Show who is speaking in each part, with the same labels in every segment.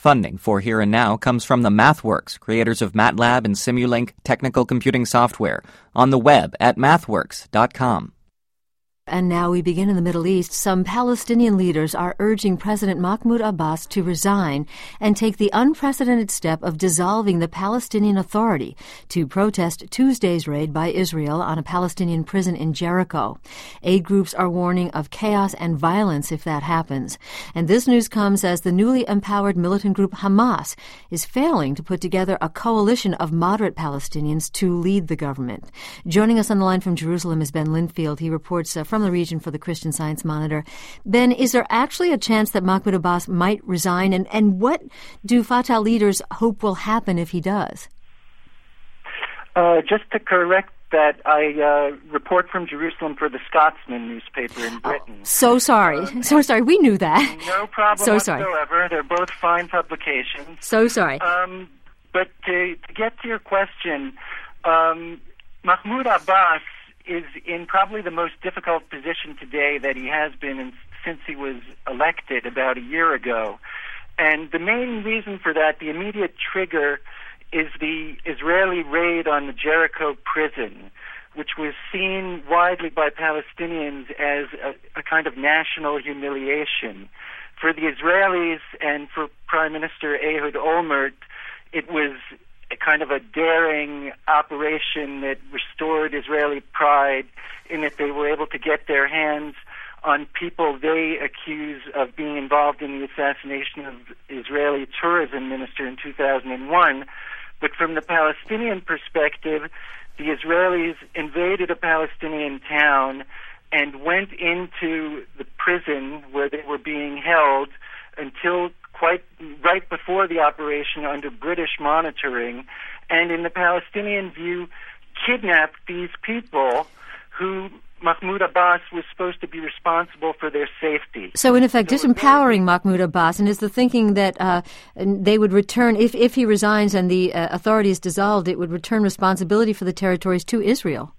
Speaker 1: Funding for Here and Now comes from the MathWorks, creators of MATLAB and Simulink technical computing software, on the web at mathworks.com.
Speaker 2: And now we begin in the Middle East. Some Palestinian leaders are urging President Mahmoud Abbas to resign and take the unprecedented step of dissolving the Palestinian Authority to protest Tuesday's raid by Israel on a Palestinian prison in Jericho. Aid groups are warning of chaos and violence if that happens. And this news comes as the newly empowered militant group Hamas is failing to put together a coalition of moderate Palestinians to lead the government. Joining us on the line from Jerusalem is Ben Linfield. He reports from the region for the Christian Science Monitor. Ben, is there actually a chance that Mahmoud Abbas might resign? And what do Fatah leaders hope will happen if he does?
Speaker 3: Just to correct that, I report from Jerusalem for the Scotsman newspaper in Britain.
Speaker 2: So sorry. So sorry. We knew that.
Speaker 3: No problem whatsoever. They're both fine publications.
Speaker 2: So sorry.
Speaker 3: But to get to your question, Mahmoud Abbas is in probably the most difficult position today that he has been since he was elected about a year ago. And the main reason for that, the immediate trigger, is the Israeli raid on the Jericho prison, which was seen widely by Palestinians as a kind of national humiliation. For the Israelis and for Prime Minister Ehud Olmert, it was a kind of a daring operation that restored Israeli pride in that they were able to get their hands on people they accuse of being involved in the assassination of Israeli tourism minister in 2001. But from the Palestinian perspective, the Israelis invaded a Palestinian town and went into the prison where they were being held until quite right before the operation under British monitoring, and in the Palestinian view, kidnapped these people who Mahmoud Abbas was supposed to be responsible for their safety.
Speaker 2: So in effect, disempowering Mahmoud Abbas, and is the thinking that they would return, if he resigns and the authority is dissolved, it would return responsibility for the territories to Israel?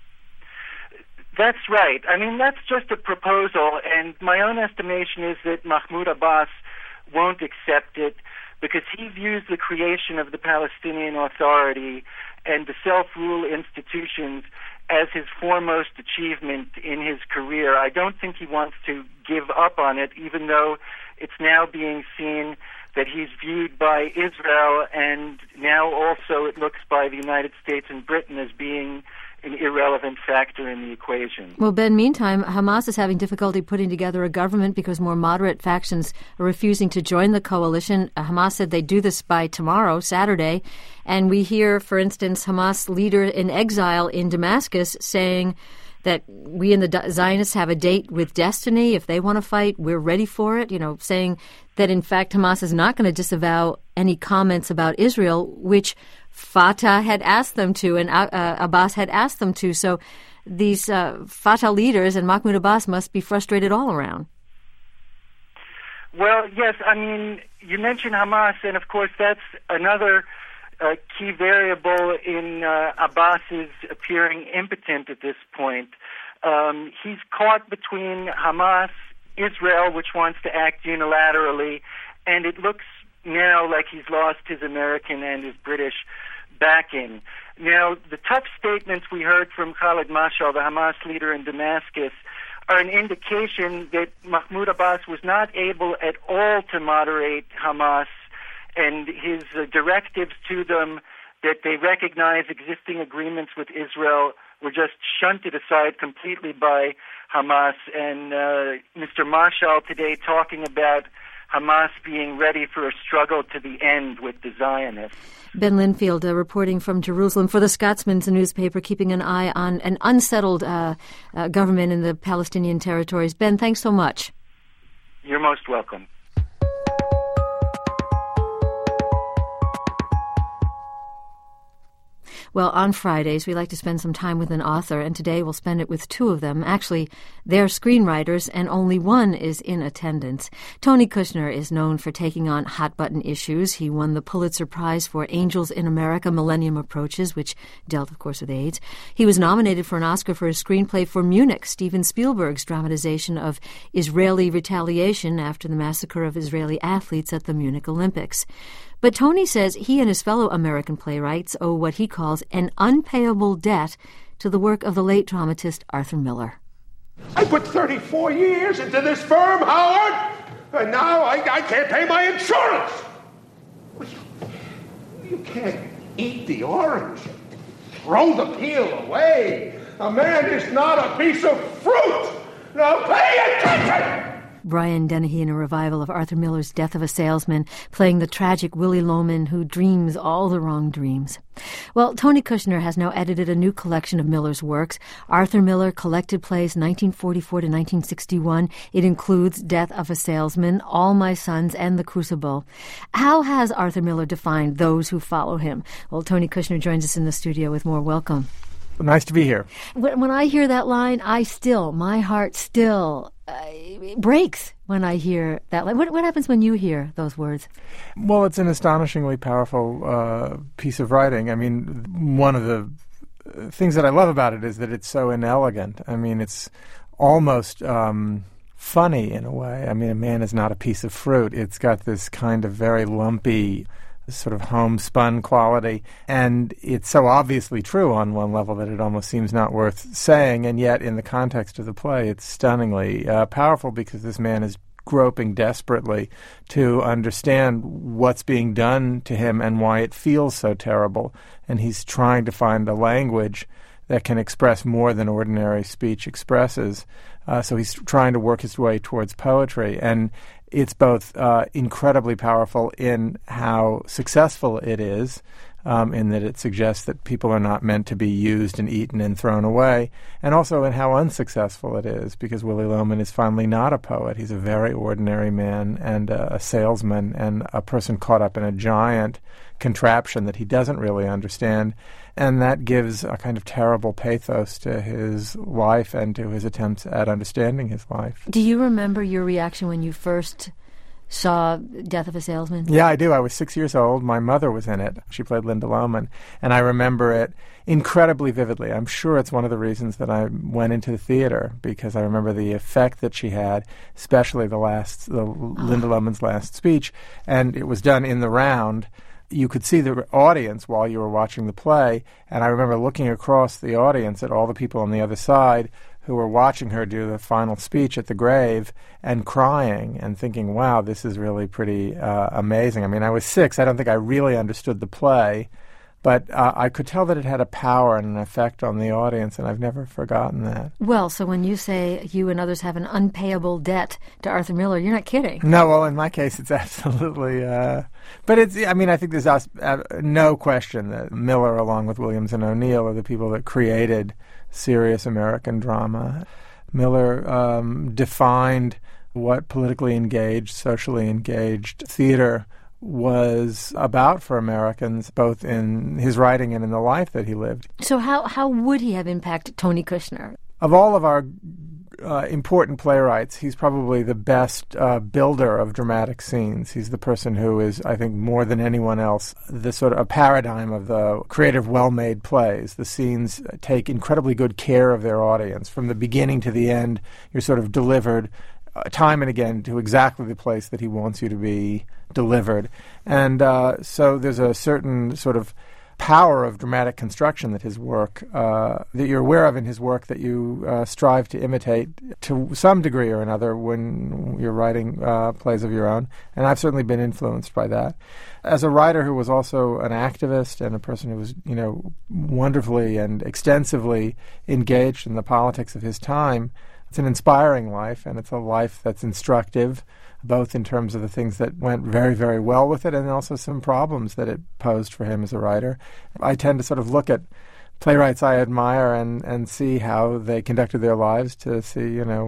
Speaker 3: That's right. I mean, that's just a proposal, and my own estimation is that Mahmoud Abbas won't accept it because he views the creation of the Palestinian Authority and the self-rule institutions as his foremost achievement in his career. I don't think he wants to give up on it, even though it's now being seen that he's viewed by Israel and now also it looks by the United States and Britain as being an irrelevant factor in the equation.
Speaker 2: Well, Ben, meantime, Hamas is having difficulty putting together a government because more moderate factions are refusing to join the coalition. Hamas said they'd do this by tomorrow, Saturday. And we hear, for instance, Hamas leader in exile in Damascus saying that we and the Zionists have a date with destiny. If they want to fight, we're ready for it, saying that, in fact, Hamas is not going to disavow any comments about Israel, which Fatah had asked them to and Abbas had asked them to. So these Fatah leaders and Mahmoud Abbas must be frustrated all around.
Speaker 3: Well, yes, I mean, you mentioned Hamas, and of course that's another key variable in Abbas's appearing impotent at this point. He's caught between Hamas, Israel, which wants to act unilaterally, and it looks now like he's lost his American and his British backing. Now, the tough statements we heard from Khalid Mashal, the Hamas leader in Damascus, are an indication that Mahmoud Abbas was not able at all to moderate Hamas, and his directives to them that they recognize existing agreements with Israel were just shunted aside completely by Hamas. And Mr. Mashal today talking about Hamas being ready for a struggle to the end with the Zionists.
Speaker 2: Ben Linfield reporting from Jerusalem for the Scotsman's newspaper, keeping an eye on an unsettled government in the Palestinian territories. Ben, thanks so much.
Speaker 3: You're most welcome.
Speaker 2: Well, on Fridays, we like to spend some time with an author, and today we'll spend it with two of them. Actually, they're screenwriters, and only one is in attendance. Tony Kushner is known for taking on hot-button issues. He won the Pulitzer Prize for Angels in America, Millennium Approaches, which dealt, of course, with AIDS. He was nominated for an Oscar for his screenplay for Munich, Steven Spielberg's dramatization of Israeli retaliation after the massacre of Israeli athletes at the Munich Olympics. But Tony says he and his fellow American playwrights owe what he calls an unpayable debt to the work of the late dramatist Arthur Miller.
Speaker 4: I put 34 years into this firm, Howard, and now I can't pay my insurance. You can't eat the orange, throw the peel away. A man is not a piece of fruit. Now pay attention!
Speaker 2: Brian Dennehy in a revival of Arthur Miller's Death of a Salesman, playing the tragic Willy Loman who dreams all the wrong dreams. Well, Tony Kushner has now edited a new collection of Miller's works, Arthur Miller Collected Plays 1944 to 1961. It includes Death of a Salesman, All My Sons, and The Crucible. How has Arthur Miller defined those who follow him? Well, Tony Kushner joins us in the studio with more. Welcome.
Speaker 5: Nice to be here.
Speaker 2: When I hear that line, my heart still breaks when I hear that line. What happens when you hear those words?
Speaker 5: Well, it's an astonishingly powerful piece of writing. I mean, one of the things that I love about it is that it's so inelegant. I mean, it's almost funny in a way. I mean, a man is not a piece of fruit. It's got this kind of very lumpy sort of homespun quality, and it's so obviously true on one level that it almost seems not worth saying, and yet in the context of the play it's stunningly powerful, because this man is groping desperately to understand what's being done to him and why it feels so terrible, and he's trying to find a language that can express more than ordinary speech expresses. So he's trying to work his way towards poetry, and it's both incredibly powerful in how successful it is, in that it suggests that people are not meant to be used and eaten and thrown away, and also in how unsuccessful it is, because Willy Loman is finally not a poet. He's a very ordinary man and a salesman and a person caught up in a giant contraption that he doesn't really understand, and that gives a kind of terrible pathos to his life and to his attempts at understanding his life.
Speaker 2: Do you remember your reaction when you first saw Death of a Salesman?
Speaker 5: Yeah, I do. I was 6 years old. My mother was in it. She played Linda Lohman, and I remember it incredibly vividly. I'm sure it's one of the reasons that I went into the theater, because I remember the effect that she had, especially Linda Lohman's last speech, and it was done in the round. You could see the audience while you were watching the play, and I remember looking across the audience at all the people on the other side who were watching her do the final speech at the grave and crying and thinking, wow, this is really pretty amazing. I mean, I was 6. I don't think I really understood the play, but I could tell that it had a power and an effect on the audience, and I've never forgotten that.
Speaker 2: Well, so when you say you and others have an unpayable debt to Arthur Miller, you're not kidding.
Speaker 5: No, well, in my case, it's absolutely... but it's, I mean, I think there's no question that Miller, along with Williams and O'Neill, are the people that created serious American drama. Miller defined what politically engaged, socially engaged theater was about for Americans, both in his writing and in the life that he lived.
Speaker 2: So how would he have impacted Tony Kushner?
Speaker 5: Of all of our important playwrights, he's probably the best builder of dramatic scenes. He's the person who is, I think, more than anyone else, the sort of a paradigm of the creative, well-made plays. The scenes take incredibly good care of their audience. From the beginning to the end, you're sort of delivered time and again to exactly the place that he wants you to be delivered. And so there's a certain sort of power of dramatic construction that his work, that you're aware of in his work, that you strive to imitate to some degree or another when you're writing plays of your own. And I've certainly been influenced by that. As a writer who was also an activist and a person who was, wonderfully and extensively engaged in the politics of his time, it's an inspiring life, and it's a life that's instructive, both in terms of the things that went very, very well with it and also some problems that it posed for him as a writer. I tend to sort of look at playwrights I admire and see how they conducted their lives to see,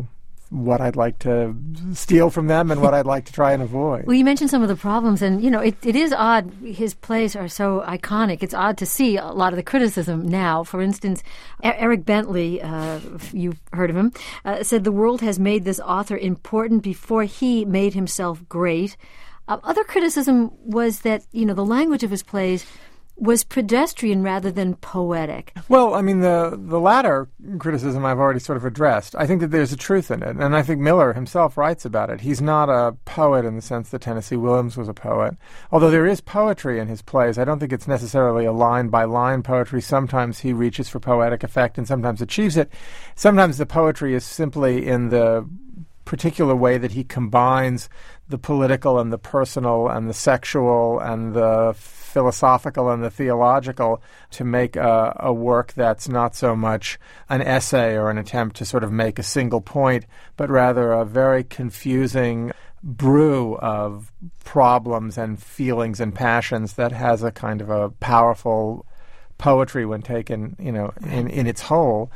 Speaker 5: what I'd like to steal from them and what I'd like to try and avoid.
Speaker 2: Well, you mentioned some of the problems, and, it is odd. His plays are so iconic. It's odd to see a lot of the criticism now. For instance, Eric Bentley, you've heard of him, said the world has made this author important before he made himself great. Other criticism was that, the language of his plays was pedestrian rather than poetic.
Speaker 5: Well, I mean, the latter criticism I've already sort of addressed. I think that there's a truth in it, and I think Miller himself writes about it. He's not a poet in the sense that Tennessee Williams was a poet, although there is poetry in his plays. I don't think it's necessarily a line-by-line poetry. Sometimes he reaches for poetic effect and sometimes achieves it. Sometimes the poetry is simply in the particular way that he combines the political and the personal and the sexual and the philosophical and the theological to make a work that's not so much an essay or an attempt to sort of make a single point, but rather a very confusing brew of problems and feelings and passions that has a kind of a powerful poetry when taken, in its whole.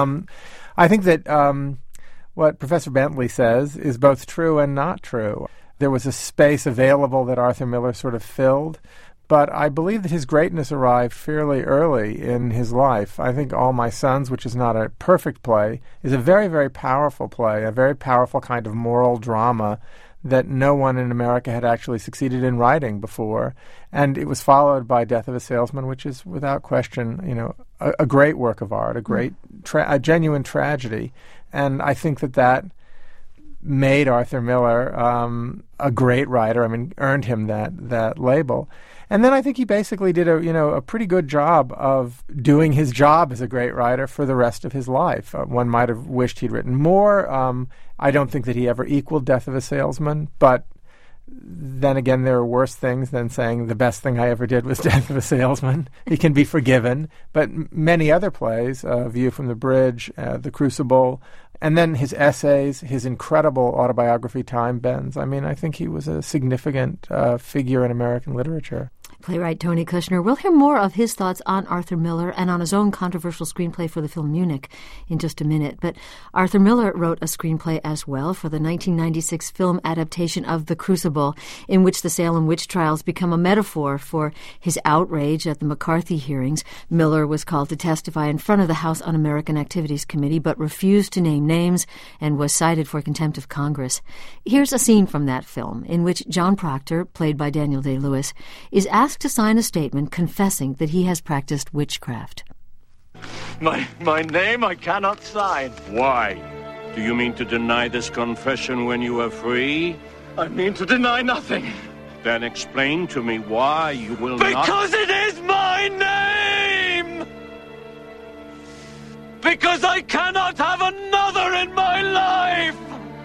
Speaker 5: I think that what Professor Bentley says is both true and not true. There was a space available that Arthur Miller sort of filled, but I believe that his greatness arrived fairly early in his life. I think All My Sons, which is not a perfect play, is a very, very powerful play, a very powerful kind of moral drama that no one in America had actually succeeded in writing before. And it was followed by Death of a Salesman, which is without question, a great work of art, a genuine tragedy. And I think that made Arthur Miller a great writer. I mean, earned him that label. And then I think he basically did a pretty good job of doing his job as a great writer for the rest of his life. One might have wished he'd written more. I don't think that he ever equaled Death of a Salesman, but then again, there are worse things than saying the best thing I ever did was Death of a Salesman. He can be forgiven. But many other plays, View from the Bridge, The Crucible, and then his essays, his incredible autobiography, Time Bends. I mean, I think he was a significant figure in American literature.
Speaker 2: Playwright Tony Kushner. We'll hear more of his thoughts on Arthur Miller and on his own controversial screenplay for the film Munich in just a minute. But Arthur Miller wrote a screenplay as well for the 1996 film adaptation of The Crucible, in which the Salem witch trials become a metaphor for his outrage at the McCarthy hearings. Miller was called to testify in front of the House Un-American Activities Committee, but refused to name names and was cited for contempt of Congress. Here's a scene from that film in which John Proctor, played by Daniel Day-Lewis, is asked to sign a statement confessing that he has practiced witchcraft.
Speaker 6: My name I cannot sign.
Speaker 7: Why? Do you mean to deny this confession when you are free?
Speaker 6: I mean to deny nothing.
Speaker 7: Then explain to me why you will not...
Speaker 6: Because it is my name! Because I cannot have another in my life!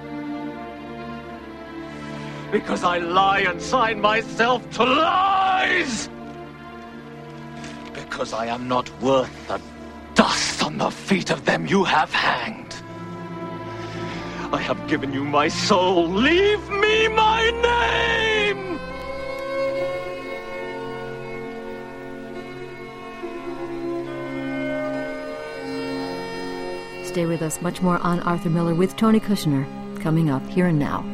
Speaker 6: Because I lie and sign myself to lies! Because I am not worth the dust on the feet of them you have hanged. I have given you my soul. Leave me my name!
Speaker 2: Stay with us. Much more on Arthur Miller with Tony Kushner coming up here and now.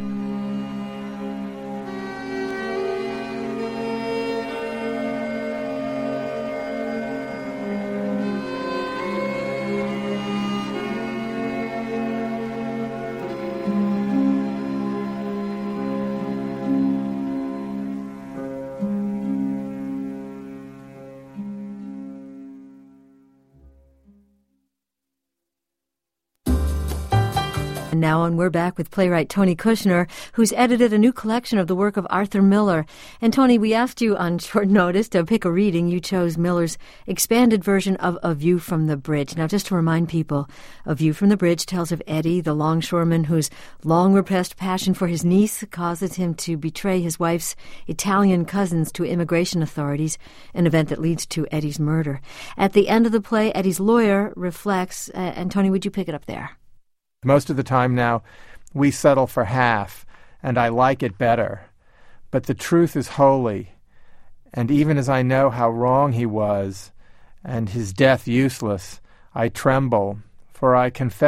Speaker 2: And now on, we're back with playwright Tony Kushner, who's edited a new collection of the work of Arthur Miller. And Tony, we asked you on short notice to pick a reading. You chose Miller's expanded version of A View from the Bridge. Now, just to remind people, A View from the Bridge tells of Eddie, the longshoreman whose long-repressed passion for his niece causes him to betray his wife's Italian cousins to immigration authorities, an event that leads to Eddie's murder. At the end of the play, Eddie's lawyer reflects, and Tony, would you pick it up there?
Speaker 5: Most of the time now, we settle for half, and I like it better. But the truth is holy, and even as I know how wrong he was, and his death useless, I tremble, for I confess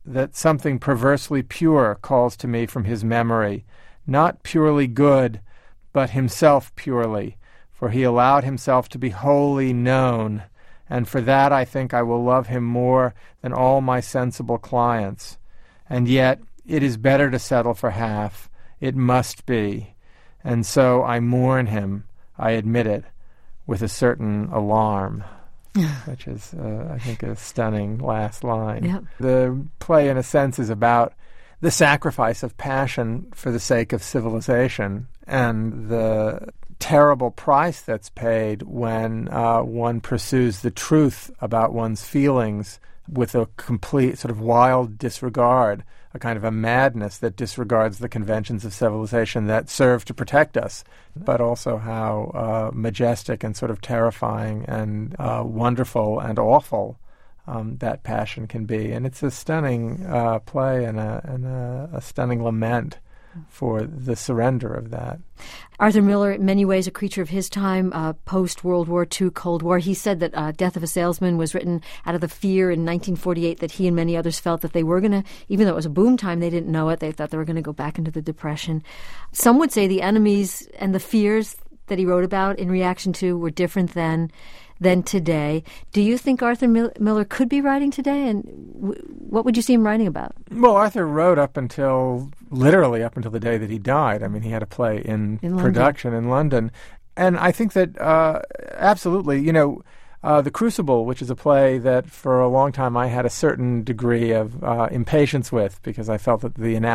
Speaker 5: that something perversely pure calls to me from his memory, not purely good, but himself purely, for he allowed himself to be wholly known, and for that I think I will love him more than all my sensible clients. And yet it is better to settle for half. It must be. And so I mourn him, I admit it, with a certain alarm. Which is, I think, a stunning last line. Yep. The play, in a sense, is about the sacrifice of passion for the sake of civilization and the terrible price that's paid when one pursues the truth about one's feelings with a complete sort of wild disregard, a kind of a madness that disregards the conventions of civilization that serve to protect us, but also how majestic and sort of terrifying and wonderful and awful that passion can be. And it's a stunning play and a stunning lament for the surrender of that.
Speaker 2: Arthur Miller, in many ways a creature of his time, post-World War II, Cold War. He said that Death of a Salesman was written out of the fear in 1948 that he and many others felt that they were going to, even though it was a boom time, they didn't know it. They thought they were going to go back into the Depression. Some would say the enemies and the fears that he wrote about in reaction to were different than today. Do you think Arthur Miller could be writing today, and what would you see him writing about?
Speaker 5: Well, Arthur wrote literally up until the day that he died. I mean, he had a play in production in London. And I think that absolutely, The Crucible, which is a play that for a long time I had a certain degree of impatience with, because I felt that the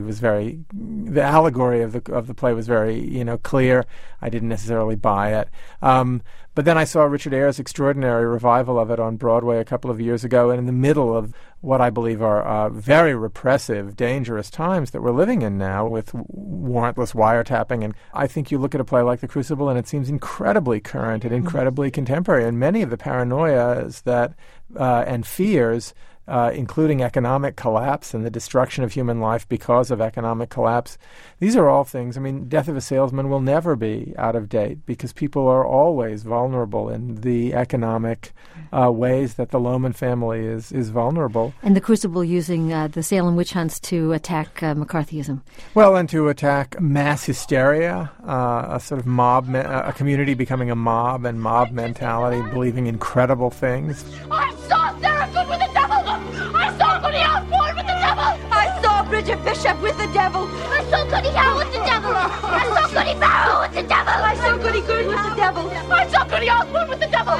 Speaker 5: allegory of the play was very, clear. I didn't necessarily buy it. But then I saw Richard Eyre's extraordinary revival of it on Broadway a couple of years ago, and in the middle of what I believe are very repressive, dangerous times that we're living in now with warrantless wiretapping. And I think you look at a play like The Crucible and it seems incredibly current and incredibly contemporary. And many of the paranoias and fears, including economic collapse and the destruction of human life because of economic collapse, these are all things. I mean, Death of a Salesman will never be out of date because people are always vulnerable in the economic ways that the Lohman family is vulnerable.
Speaker 2: And The Crucible using the Salem witch hunts to attack McCarthyism.
Speaker 5: Well, and to attack mass hysteria, a sort of mob, a community becoming a mob and mob mentality, believing incredible things.
Speaker 8: I saw Sarah Good with the devil! I saw Goody Osborne with the devil! I saw Bridget Bishop with the devil! I saw Goody Howe with the devil! I saw Goody Barrow with the devil! I saw Goody Good with the devil! I saw Goody Osborne with the devil!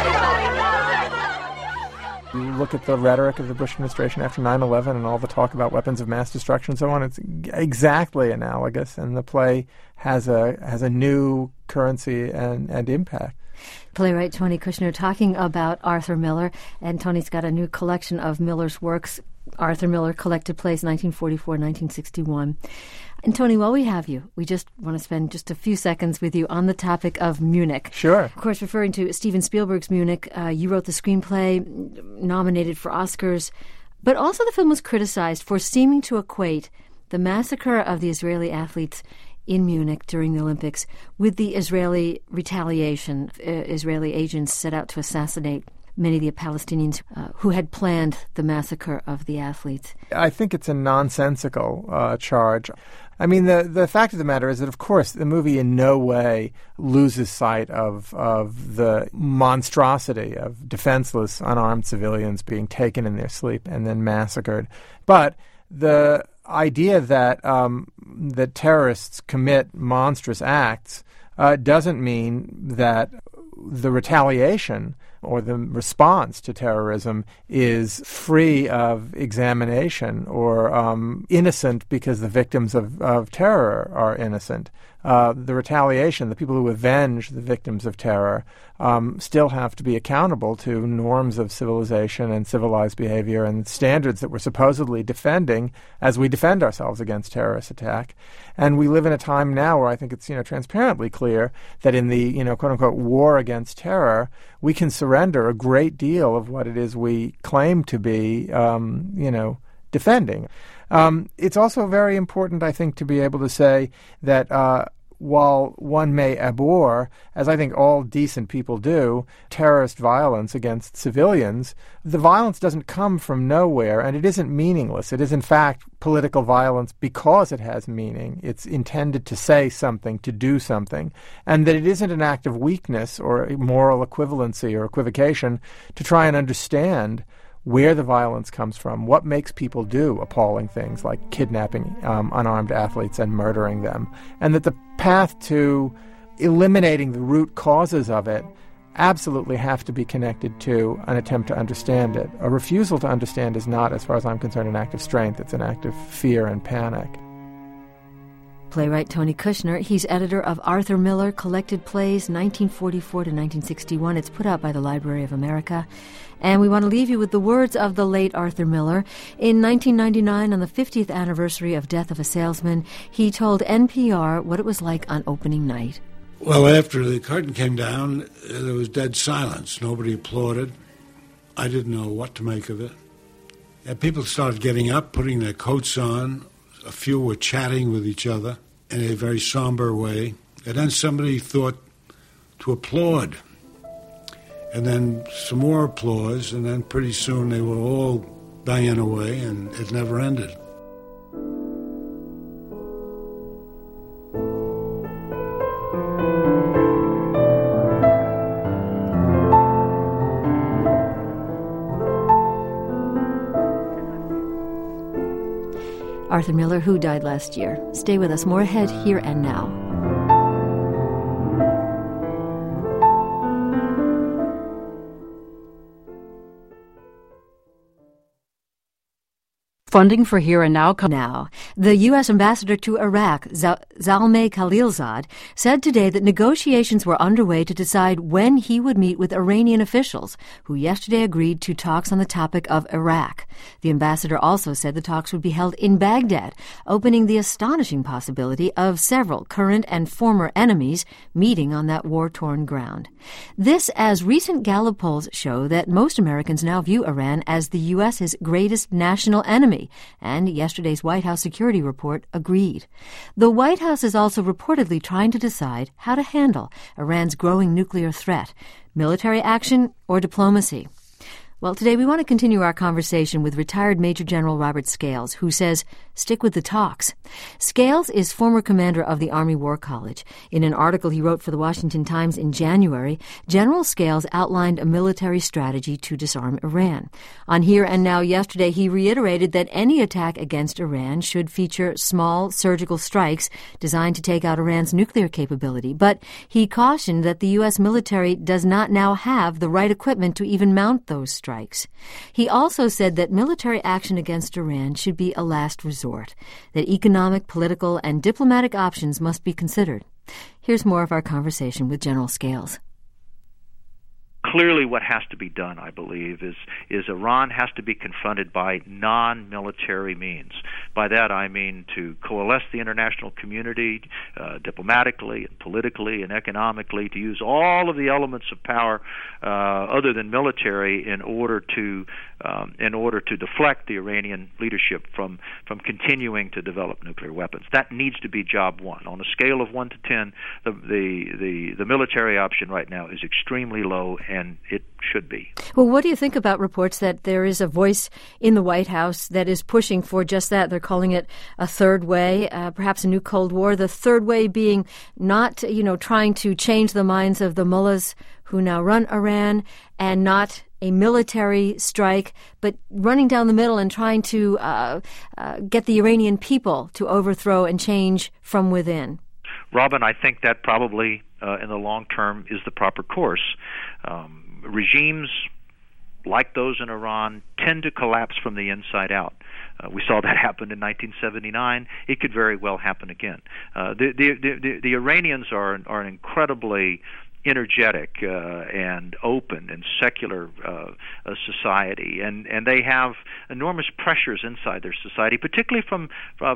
Speaker 5: You look at the rhetoric of the Bush administration after 9/11 and all the talk about weapons of mass destruction and so on. It's exactly analogous, and the play has a new currency and impact.
Speaker 2: Playwright Tony Kushner talking about Arthur Miller, and Tony's got a new collection of Miller's works, Arthur Miller Collected Plays 1944-1961. And Tony, while we have you, we just want to spend just a few seconds with you on the topic of Munich.
Speaker 5: Sure.
Speaker 2: Of course, referring to Steven Spielberg's Munich, you wrote the screenplay, nominated for Oscars, but also the film was criticized for seeming to equate the massacre of the Israeli athletes in Munich during the Olympics with the Israeli retaliation. Israeli agents set out to assassinate many of the Palestinians who had planned the massacre of the athletes.
Speaker 5: I think it's a nonsensical charge. I mean, the fact of the matter is that, of course, the movie in no way loses sight of the monstrosity of defenseless, unarmed civilians being taken in their sleep and then massacred. But the idea that that terrorists commit monstrous acts doesn't mean that the retaliation or the response to terrorism is free of examination or innocent because the victims of terror are innocent. The retaliation, the people who avenge the victims of terror, still have to be accountable to norms of civilization and civilized behavior and standards that we're supposedly defending as we defend ourselves against terrorist attack. And we live in a time now where I think it's transparently clear that in the quote-unquote war against terror, we can surrender a great deal of what it is we claim to be defending. It's also very important, I think, to be able to say that while one may abhor, as I think all decent people do, terrorist violence against civilians, the violence doesn't come from nowhere, and it isn't meaningless. It is, in fact, political violence because it has meaning. It's intended to say something, to do something, and that it isn't an act of weakness or moral equivalency or equivocation to try and understand where the violence comes from, what makes people do appalling things like kidnapping unarmed athletes and murdering them, and that the path to eliminating the root causes of it absolutely have to be connected to an attempt to understand it. A refusal to understand is not, as far as I'm concerned, an act of strength. It's an act of fear and panic.
Speaker 2: Playwright Tony Kushner, he's editor of Arthur Miller Collected Plays, 1944 to 1961. It's put out by the Library of America. And we want to leave you with the words of the late Arthur Miller. In 1999, on the 50th anniversary of Death of a Salesman, he told NPR what it was like on opening night.
Speaker 9: Well, after the curtain came down, there was dead silence. Nobody applauded. I didn't know what to make of it. And people started getting up, putting their coats on. A few were chatting with each other in a very somber way. And then somebody thought to applaud. And then some more applause, and then pretty soon they were all banging away, and it never ended.
Speaker 2: Arthur Miller, who died last year. Stay with us. More ahead, Here and Now.
Speaker 10: Funding for Here and Now.
Speaker 2: Now, the U.S. ambassador to Iraq, Zalmay Khalilzad, said today that negotiations were underway to decide when he would meet with Iranian officials, who yesterday agreed to talks on the topic of Iraq. The ambassador also said the talks would be held in Baghdad, opening the astonishing possibility of several current and former enemies meeting on that war-torn ground. This, as recent Gallup polls show that most Americans now view Iran as the U.S.'s greatest national enemy, and yesterday's White House security report agreed. The White House is also reportedly trying to decide how to handle Iran's growing nuclear threat, military action or diplomacy. Well, today we want to continue our conversation with retired Major General Robert Scales, who says, stick with the talks. Scales is former commander of the Army War College. In an article he wrote for the Washington Times in January, General Scales outlined a military strategy to disarm Iran. On Here and Now yesterday, he reiterated that any attack against Iran should feature small surgical strikes designed to take out Iran's nuclear capability. But he cautioned that the U.S. military does not now have the right equipment to even mount those strikes. He also said that military action against Iran should be a last resort, that economic, political, and diplomatic options must be considered. Here's more of our conversation with General Scales.
Speaker 11: Clearly what has to be done, I believe, is Iran has to be confronted by non-military means. By that I mean to coalesce the international community diplomatically and politically and economically, to use all of the elements of power other than military in order to deflect the Iranian leadership from continuing to develop nuclear weapons. That needs to be job one. On a scale of 1 to 10, the military option right now is extremely low, and it should be.
Speaker 2: Well, what do you think about reports that there is a voice in the White House that is pushing for just that? They're calling it a third way, perhaps a new Cold War. The third way being not, trying to change the minds of the mullahs who now run Iran, and not a military strike, but running down the middle and trying to get the Iranian people to overthrow and change from within.
Speaker 11: Robin, I think that probably in the long term is the proper course. Regimes like those in Iran tend to collapse from the inside out. We saw that happen in 1979. It could very well happen again. The Iranians are an incredibly energetic and open and secular society, and they have enormous pressures inside their society, particularly from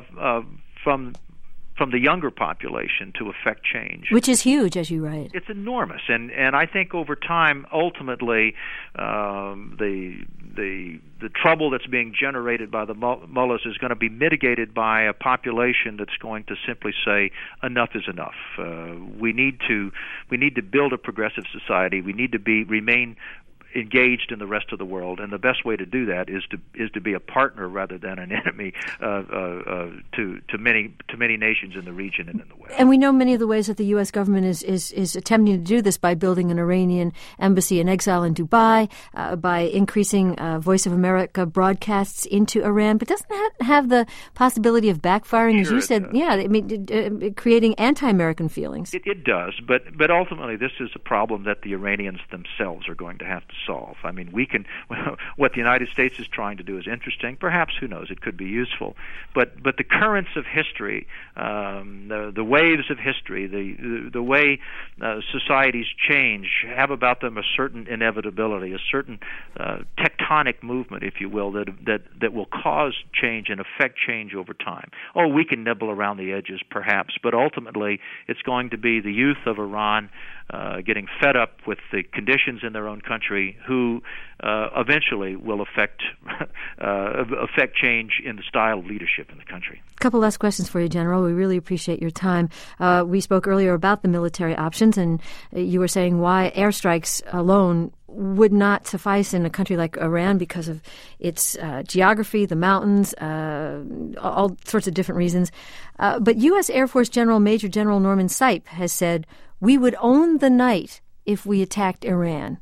Speaker 11: the younger population, to affect change.
Speaker 2: Which is huge, as you write.
Speaker 11: It's enormous, and I think over time, ultimately, the the trouble that's being generated by the mullahs is going to be mitigated by a population that's going to simply say enough is enough. We need to build a progressive society. We need to remain engaged in the rest of the world, and the best way to do that is to be a partner rather than an enemy to many nations in the region and in the West.
Speaker 2: And we know many of the ways that the U.S. government is attempting to do this by building an Iranian embassy in exile in Dubai, by increasing Voice of America broadcasts into Iran. But doesn't that have the possibility of backfiring, as you said? Yeah, I mean, creating anti-American feelings.
Speaker 11: It does, but ultimately this is a problem that the Iranians themselves are going to have to solve. I mean, what the United States is trying to do is interesting. Perhaps, who knows, it could be useful. But the currents of history, the waves of history, the way societies change have about them a certain inevitability, a certain tectonic movement, if you will, that will cause change and affect change over time. Oh, we can nibble around the edges, perhaps, but ultimately it's going to be the youth of Iran getting fed up with the conditions in their own country, who eventually will affect change in the style of leadership in the country.
Speaker 2: A couple last questions for you, General. We really appreciate your time. We spoke earlier about the military options, and you were saying why airstrikes alone would not suffice in a country like Iran because of its geography, the mountains, all sorts of different reasons. But U.S. Air Force Major General Norman Sipe has said, "We would own the night if we attacked Iran."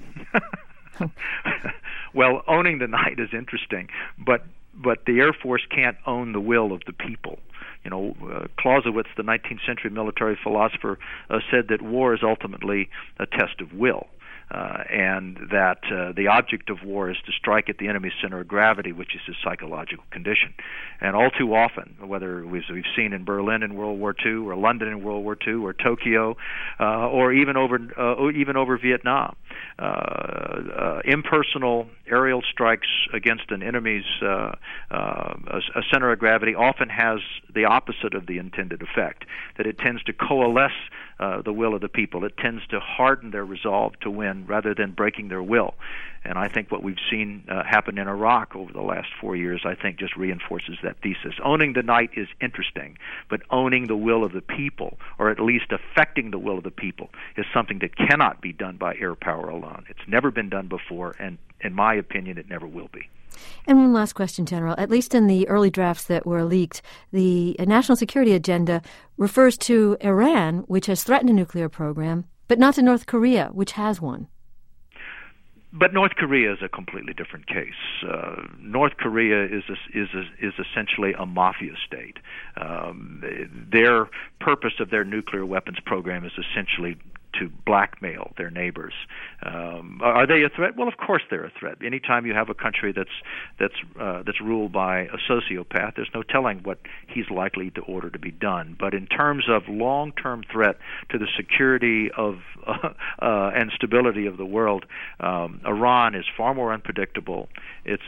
Speaker 11: Well, owning the night is interesting, but the Air Force can't own the will of the people. You know, Clausewitz, the 19th century military philosopher, said that war is ultimately a test of will. And that the object of war is to strike at the enemy's center of gravity, which is his psychological condition. And all too often, whether we've seen in Berlin in World War II, or London in World War II, or Tokyo, or even over Vietnam, impersonal aerial strikes against an enemy's a center of gravity often has the opposite of the intended effect. That it tends to coalesce the will of the people. It tends to harden their resolve to win rather than breaking their will. And I think what we've seen happen in Iraq over the last 4 years, I think, just reinforces that thesis. Owning the night is interesting, but owning the will of the people, or at least affecting the will of the people, is something that cannot be done by air power alone. It's never been done before, and in my opinion, it never will be.
Speaker 2: And one last question, General. At least in the early drafts that were leaked, the national security agenda refers to Iran, which has threatened a nuclear program, but not to North Korea, which has one.
Speaker 11: But North Korea is a completely different case. North Korea is essentially a mafia state. Their purpose of their nuclear weapons program is essentially to blackmail their neighbors. Are they a threat? Well, of course they're a threat. Anytime you have a country that's ruled by a sociopath, there's no telling what he's likely to order to be done. But in terms of long-term threat to the security of and stability of the world, Iran is far more unpredictable. Its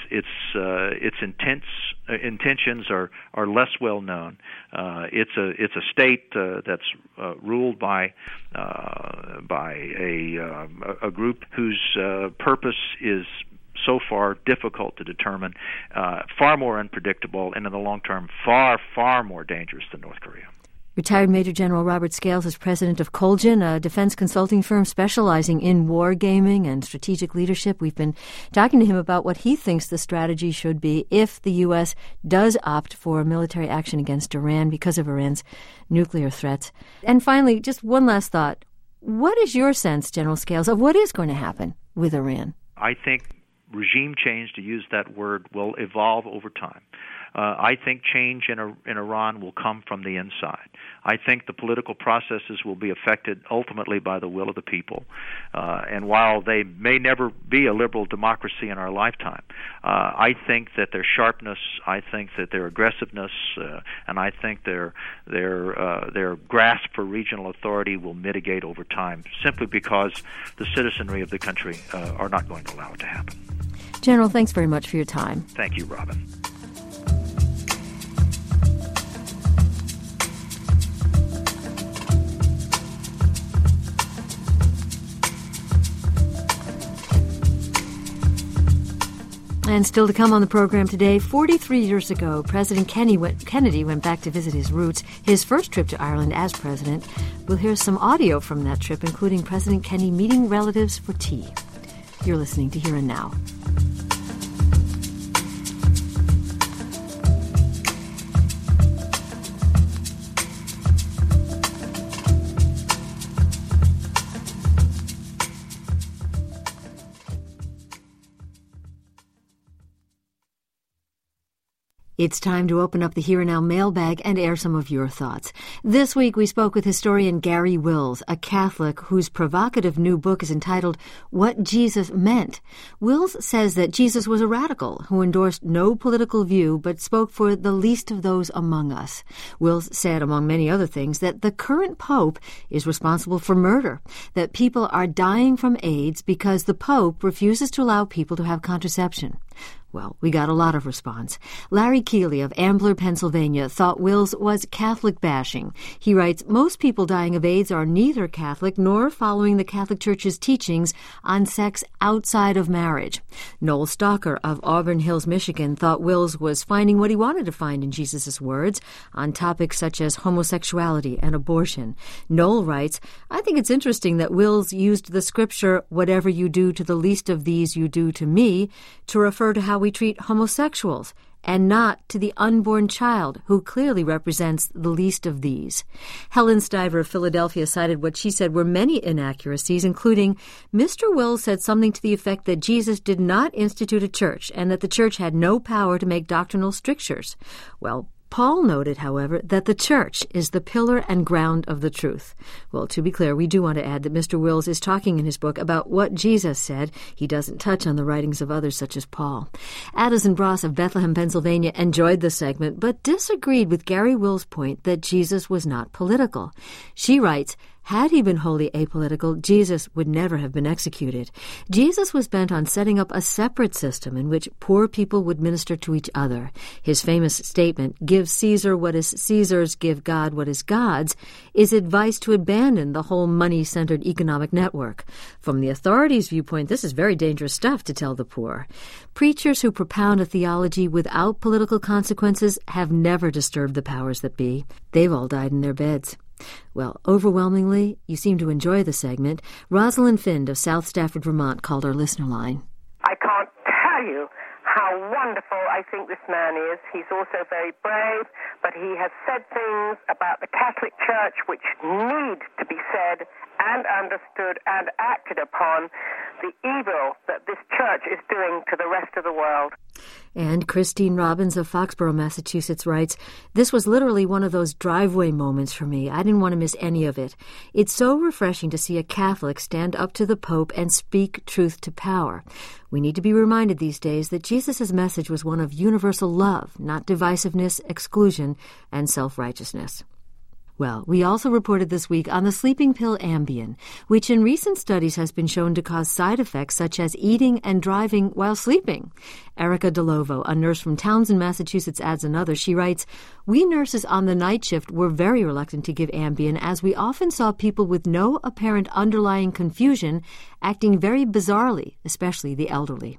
Speaker 11: intentions are less well known. It's a state that's ruled by a group whose purpose is so far difficult to determine, far more unpredictable, and in the long term, far, far more dangerous than North Korea.
Speaker 2: Retired Major General Robert Scales is president of Colgin, a defense consulting firm specializing in wargaming and strategic leadership. We've been talking to him about what he thinks the strategy should be if the U.S. does opt for military action against Iran because of Iran's nuclear threats. And finally, just one last thought. What is your sense, General Scales, of what is going to happen with Iran?
Speaker 11: I think regime change, to use that word, will evolve over time. I think change in Iran will come from the inside. I think the political processes will be affected ultimately by the will of the people. And while they may never be a liberal democracy in our lifetime, I think that their sharpness, I think that their aggressiveness, and I think their grasp for regional authority will mitigate over time, simply because the citizenry of the country are not going to allow it to happen.
Speaker 2: General, thanks very much for your time.
Speaker 11: Thank you, Robin.
Speaker 2: And still to come on the program today, 43 years ago, President Kennedy went back to visit his roots, his first trip to Ireland as president. We'll hear some audio from that trip, including President Kennedy meeting relatives for tea. You're listening to Here and Now. It's time to open up the Here and Now mailbag and air some of your thoughts. This week we spoke with historian Garry Wills, a Catholic whose provocative new book is entitled What Jesus Meant. Wills says that Jesus was a radical who endorsed no political view but spoke for the least of those among us. Wills said, among many other things, that the current Pope is responsible for murder, that people are dying from AIDS because the Pope refuses to allow people to have contraception. Well, we got a lot of response. Larry Keeley of Ambler, Pennsylvania, thought Wills was Catholic bashing. He writes, most people dying of AIDS are neither Catholic nor following the Catholic Church's teachings on sex outside of marriage. Noel Stalker of Auburn Hills, Michigan, thought Wills was finding what he wanted to find in Jesus' words on topics such as homosexuality and abortion. Noel writes, I think it's interesting that Wills used the scripture, whatever you do to the least of these you do to me, to refer to how we treat homosexuals, and not to the unborn child, who clearly represents the least of these. Helen Stiver of Philadelphia cited what she said were many inaccuracies, including, Mr. Wills said something to the effect that Jesus did not institute a church, and that the church had no power to make doctrinal strictures. Well, Paul noted, however, that the church is the pillar and ground of the truth. Well, to be clear, we do want to add that Mr. Wills is talking in his book about what Jesus said. He doesn't touch on the writings of others such as Paul. Addison Bross of Bethlehem, Pennsylvania, enjoyed the segment, but disagreed with Garry Wills' point that Jesus was not political. She writes, had he been wholly apolitical, Jesus would never have been executed. Jesus was bent on setting up a separate system in which poor people would minister to each other. His famous statement, give Caesar what is Caesar's, give God what is God's, is advice to abandon the whole money-centered economic network. From the authorities' viewpoint, this is very dangerous stuff to tell the poor. Preachers who propound a theology without political consequences have never disturbed the powers that be. They've all died in their beds. Well, overwhelmingly, you seem to enjoy the segment. Rosalind Find of South Stafford, Vermont, called our listener line.
Speaker 10: I can't tell you how wonderful I think this man is. He's also very brave, but he has said things about the Catholic Church which need to be said and understood and acted upon, the evil that this church is doing to the rest of the world.
Speaker 2: And Christine Robbins of Foxborough, Massachusetts writes, this was literally one of those driveway moments for me. I didn't want to miss any of it. It's so refreshing to see a Catholic stand up to the Pope and speak truth to power. We need to be reminded these days that Jesus' message was one of universal love, not divisiveness, exclusion, and self-righteousness. Well, we also reported this week on the sleeping pill Ambien, which in recent studies has been shown to cause side effects such as eating and driving while sleeping. Erica DeLovo, a nurse from Townsend, Massachusetts, adds another. She writes, we nurses on the night shift were very reluctant to give Ambien as we often saw people with no apparent underlying confusion acting very bizarrely, especially the elderly.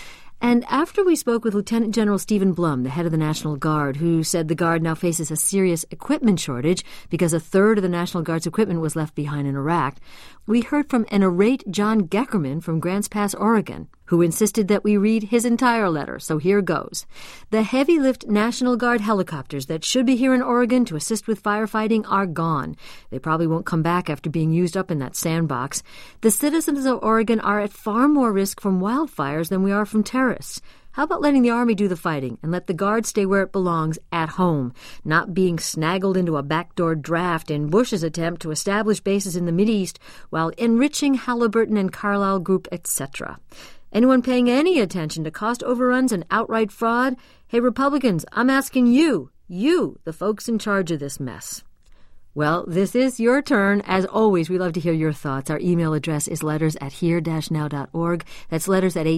Speaker 2: And after we spoke with Lieutenant General Stephen Blum, the head of the National Guard, who said the Guard now faces a serious equipment shortage because a third of the National Guard's equipment was left behind in Iraq, we heard from an irate John Geckerman from Grants Pass, Oregon, who insisted that we read his entire letter, so here goes. The heavy-lift National Guard helicopters that should be here in Oregon to assist with firefighting are gone. They probably won't come back after being used up in that sandbox. The citizens of Oregon are at far more risk from wildfires than we are from terrorists. How about letting the Army do the fighting and let the Guard stay where it belongs, at home, not being snaggled into a backdoor draft in Bush's attempt to establish bases in the Mideast while enriching Halliburton and Carlyle Group, etc. Anyone paying any attention to cost overruns and outright fraud? Hey, Republicans, I'm asking you, the folks in charge of this mess. Well, this is your turn. As always, we love to hear your thoughts. Our email address is letters@here-now.org. That's letters at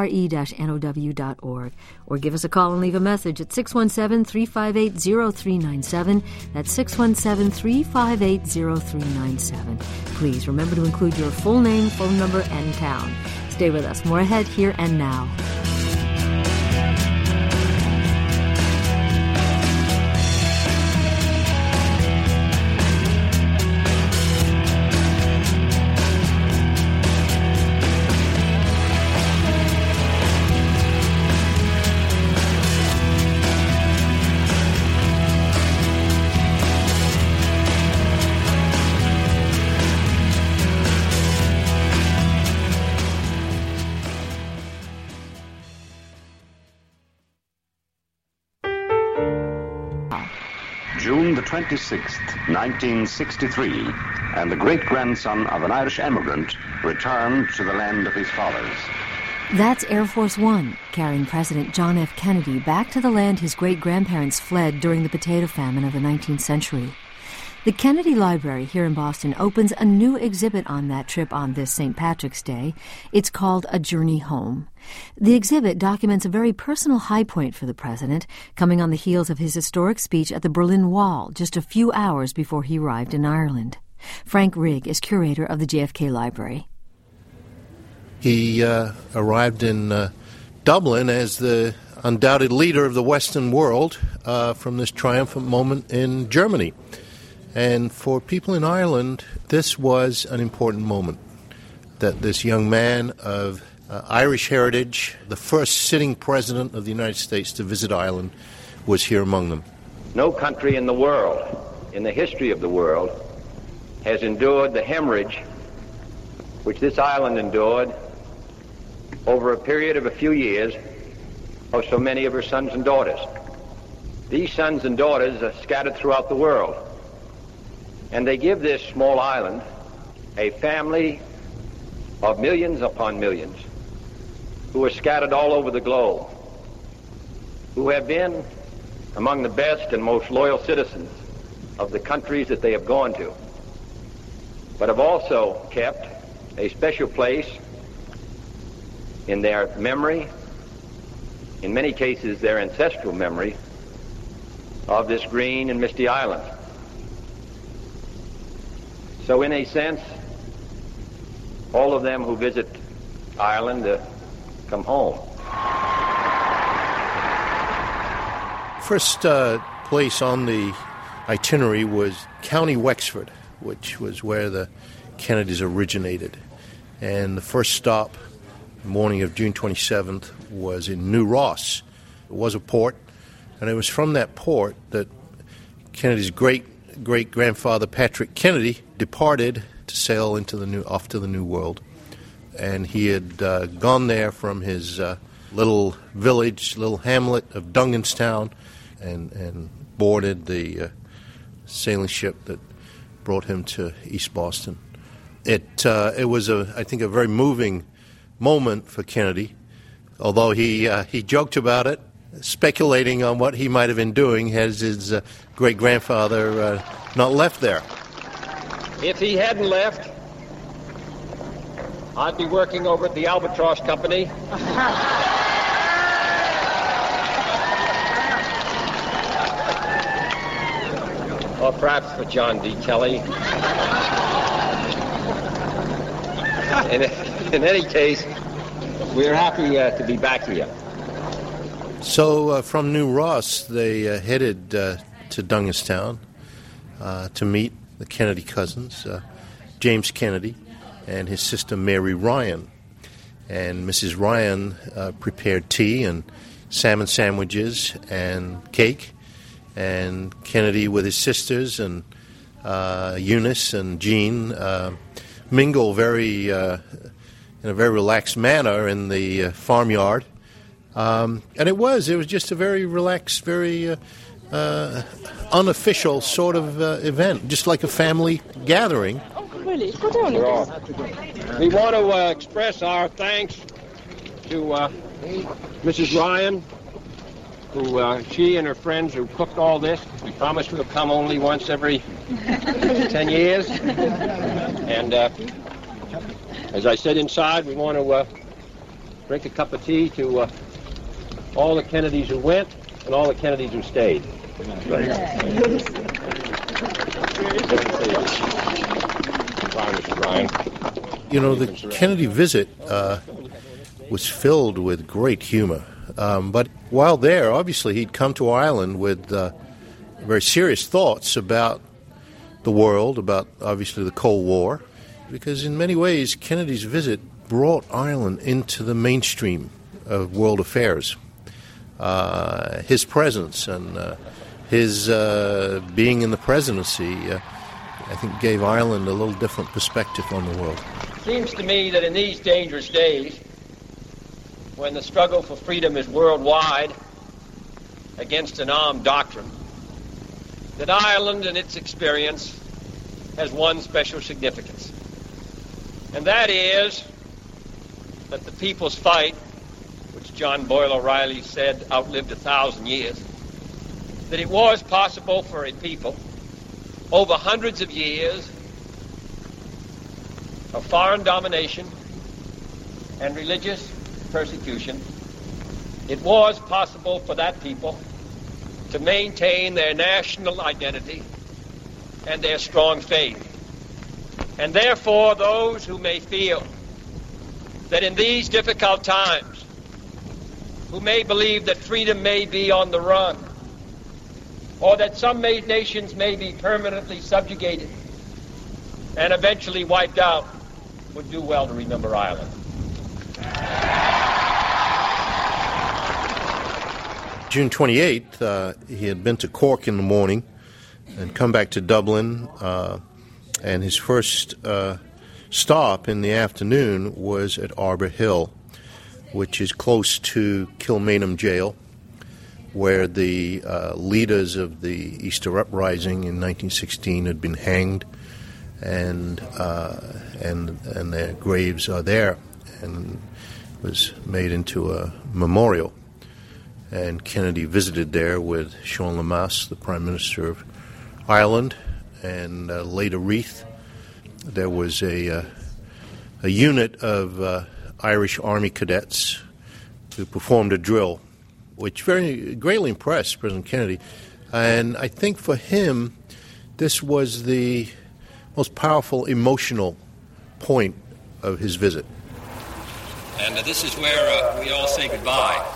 Speaker 2: here-now.org. Or give us a call and leave a message at 617-358-0397. That's 617-358-0397. Please remember to include your full name, phone number, and town. Stay with us. More ahead, Here and Now.
Speaker 12: 26th, 1963, and the great-grandson of an Irish emigrant returned to the land of his fathers.
Speaker 2: That's Air Force One, carrying President John F. Kennedy back to the land his great-grandparents fled during the potato famine of the 19th century. The Kennedy Library here in Boston opens a new exhibit on that trip on this St. Patrick's Day. It's called A Journey Home. The exhibit documents a very personal high point for the president, coming on the heels of his historic speech at the Berlin Wall just a few hours before he arrived in Ireland. Frank Rigg is curator of the JFK Library.
Speaker 13: He arrived in Dublin as the undoubted leader of the Western world from this triumphant moment in Germany. And for people in Ireland, this was an important moment, that this young man of Irish heritage, the first sitting president of the United States to visit Ireland, was here among them.
Speaker 14: No country in the world, in the history of the world, has endured the hemorrhage which this island endured over a period of a few years of so many of her sons and daughters. These sons and daughters are scattered throughout the world, and they give this small island a family of millions upon millions who are scattered all over the globe, who have been among the best and most loyal citizens of the countries that they have gone to, but have also kept a special place in their memory, in many cases their ancestral memory, of this green and misty island. So in a sense, all of them who visit Ireland come home.
Speaker 13: First place on the itinerary was County Wexford, which was where the Kennedys originated. And the first stop, the morning of June 27th, was in New Ross. It was a port, and it was from that port that Kennedy's great-grandfather Patrick Kennedy departed to sail off to the New World. And he had gone there from his little village, little hamlet of Dunganstown, and boarded the sailing ship that brought him to East Boston. It was, I think, a very moving moment for Kennedy, although he joked about it, speculating on what he might have been doing had his great-grandfather not left there.
Speaker 15: If he hadn't left, I'd be working over at the Albatross Company. Or perhaps for John D. Kelly. In any case, we're happy to be back here.
Speaker 13: So from New Ross, they headed to Dunganstown to meet the Kennedy cousins, James Kennedy and his sister Mary Ryan. And Mrs. Ryan prepared tea and salmon sandwiches and cake. And Kennedy with his sisters and Eunice and Jean mingle in a very relaxed manner in the farmyard. And it was just a very relaxed, very unofficial sort of event, just like a family gathering.
Speaker 15: Really? Go down again. We want to express our thanks to Mrs. Ryan, who she and her friends who cooked all this. We promised we'll come only once every 10 years. And as I said inside, we want to drink a cup of tea to all the Kennedys who went and all the Kennedys who stayed.
Speaker 13: You know, the Kennedy visit was filled with great humor. But while there, obviously, he'd come to Ireland with very serious thoughts about the world, about, obviously, the Cold War, because in many ways, Kennedy's visit brought Ireland into the mainstream of world affairs. His presence and his being in the presidency, I think, gave Ireland a little different perspective on the world.
Speaker 15: It seems to me that in these dangerous days, when the struggle for freedom is worldwide against an armed doctrine, that Ireland and its experience has one special significance. And that is that the people's fight, which John Boyle O'Reilly said outlived 1,000 years, that it was possible for a people over hundreds of years of foreign domination and religious persecution, it was possible for that people to maintain their national identity and their strong faith. And therefore, those who may feel that in these difficult times, who may believe that freedom may be on the run, or that some nations may be permanently subjugated and eventually wiped out, would do well to remember Ireland.
Speaker 13: June 28th, he had been to Cork in the morning and come back to Dublin, and his first stop in the afternoon was at Arbor Hill, which is close to Kilmainham Jail, where the leaders of the Easter Uprising in 1916 had been hanged, and their graves are there, and was made into a memorial. And Kennedy visited there with Sean Lemass, the Prime Minister of Ireland, and laid a wreath. There was a unit of Irish Army cadets who performed a drill, which greatly impressed President Kennedy. And I think for him, this was the most powerful emotional point of his visit.
Speaker 15: And this is where we all say goodbye.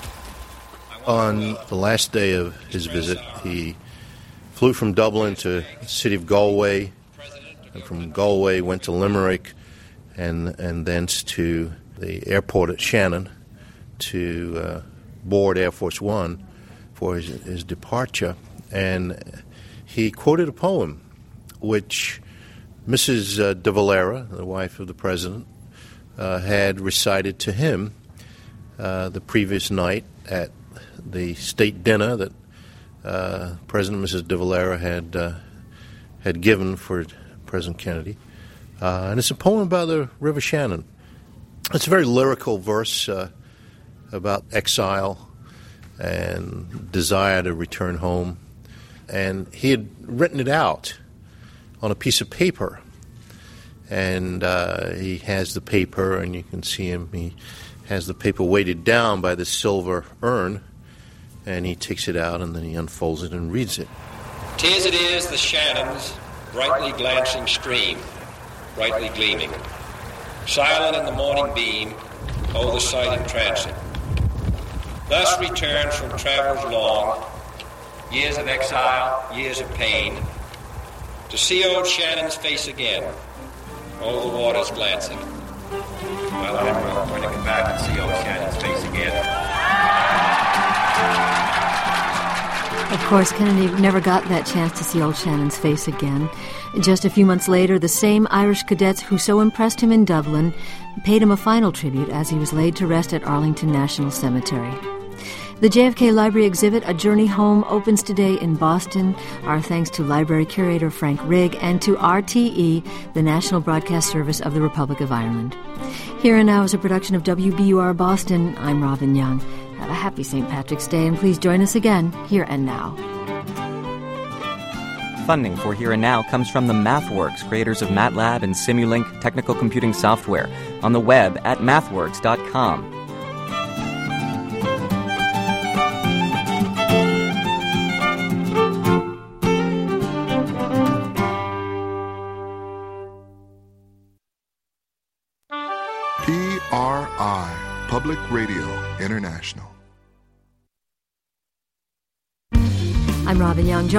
Speaker 13: On the last day of his visit, he flew from Dublin to the city of Galway, and from Galway went to Limerick, and thence to the airport at Shannon to board Air Force One for his departure. And he quoted a poem which Mrs. de Valera, the wife of the president, had recited to him the previous night at the state dinner that President and Mrs. de Valera had given for President Kennedy. And it's a poem about the River Shannon. It's a very lyrical verse about exile and desire to return home. And he had written it out on a piece of paper. And he has the paper, and you can see him. He has the paper weighted down by the silver urn, and he takes it out, and then he unfolds it and reads it.
Speaker 15: "'Tis it is the Shannon's brightly glancing stream, brightly gleaming, silent in the morning beam, oh, the sight entrancing. Thus returns from travels long, years of exile, years of pain, to see old Shannon's face again, oh, the waters glancing." Well, I'm going to come back and see old Shannon's face again.
Speaker 2: Of course, Kennedy never got that chance to see old Shannon's face again. Just a few months later, the same Irish cadets who so impressed him in Dublin paid him a final tribute as he was laid to rest at Arlington National Cemetery. The JFK Library exhibit, A Journey Home, opens today in Boston. Our thanks to library curator Frank Rigg and to RTE, the National Broadcast Service of the Republic of Ireland. Here and Now is a production of WBUR Boston. I'm Robin Young. Have a happy St. Patrick's Day, and please join us again, Here and Now.
Speaker 1: Funding for Here and Now comes from the MathWorks, creators of MATLAB and Simulink technical computing software, on the web at mathworks.com.
Speaker 16: PRI, Public Radio International.
Speaker 2: I'm Robin Young.